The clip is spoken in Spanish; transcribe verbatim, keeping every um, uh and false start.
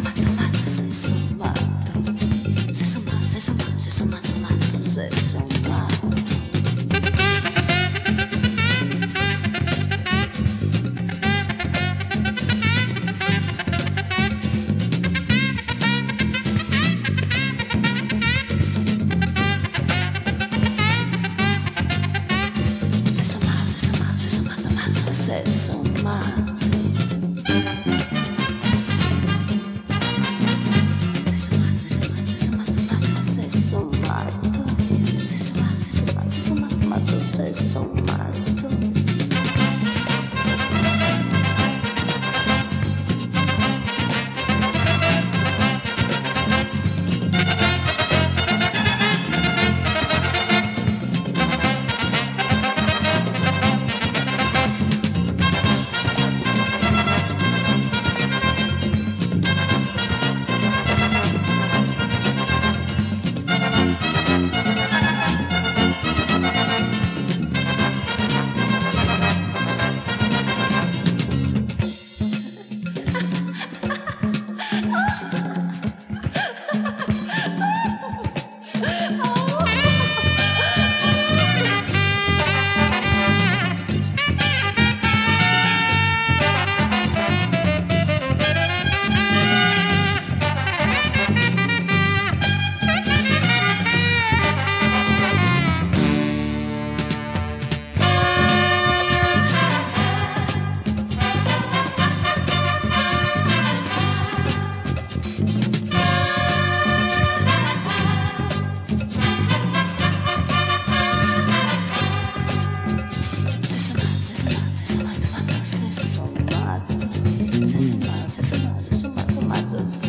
suma, tomato, se sumato. Se suma, se suma, se suma, tomato, se sumato. Se suma, se suma, se suma, tomato, se sumato. Se suma, se suma, se suma, tomato, se sumato. Se suma, se suma, se suma, tomato, se sumato. Se suma, se suma, se suma, tomato.